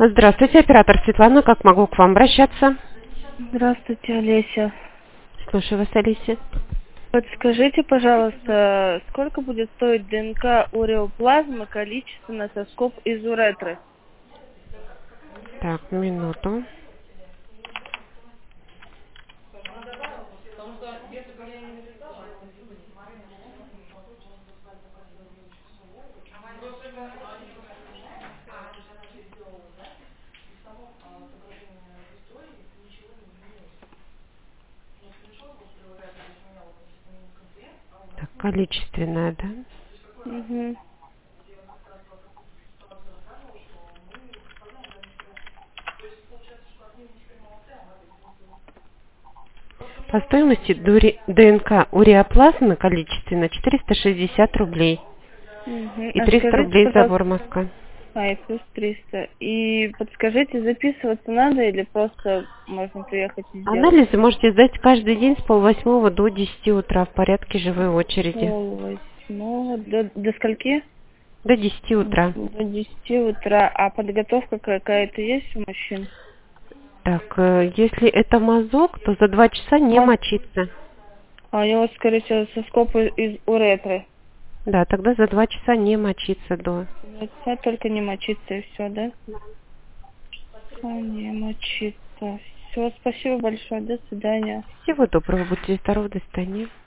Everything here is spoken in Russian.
Здравствуйте, оператор Светлана. Как могу к вам обращаться? Здравствуйте, Олеся. Слушаю вас, Алисия. Подскажите, пожалуйста, сколько будет стоить ДНК уреоплазмы количественно соскоб из уретры? Так, минуту. Так, количественная, да? Угу. По стоимости ДНК уреоплазмы количественно 460 рублей. Угу. И А 300 скажите, рублей пожалуйста, забор Москва. и плюс 300. И подскажите, записываться надо или просто можно приехать и сделать? Анализы можете сдать каждый день с полвосьмого до 10 утра в порядке живой очереди. Полвосьмого до скольки? До 10 утра. До 10 утра. А подготовка какая-то есть у мужчин? Так, если это мазок, то за 2 часа не мочиться. А у него, скорее всего, соскоб из уретры. Да, тогда за 2 часа не мочиться до. Только не мочиться и все, да? Не мочиться. Все, спасибо большое. До свидания. Всего доброго, будьте здоровы, до свидания.